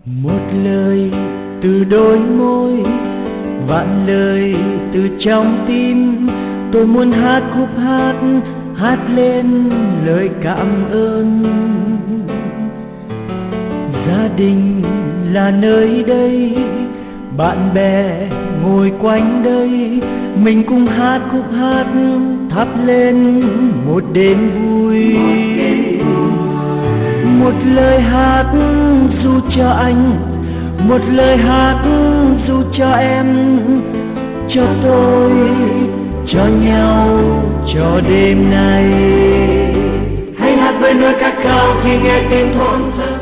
Một lời từ đôi môi, vạn lời từ trong tim. Tôi muốn hát khúc hát, hát lên lời cảm ơn. Gia đình là nơi đây, bạn bè ngồi quanh đây, mình cùng hát khúc hát thắp lên một đêm vui. Một lời hát dù cho anh, một lời hát dù cho em, cho tôi, cho nhau, cho đêm nay. Hãy hát với nỗi khát khao khi nghe tiếng thổn thức.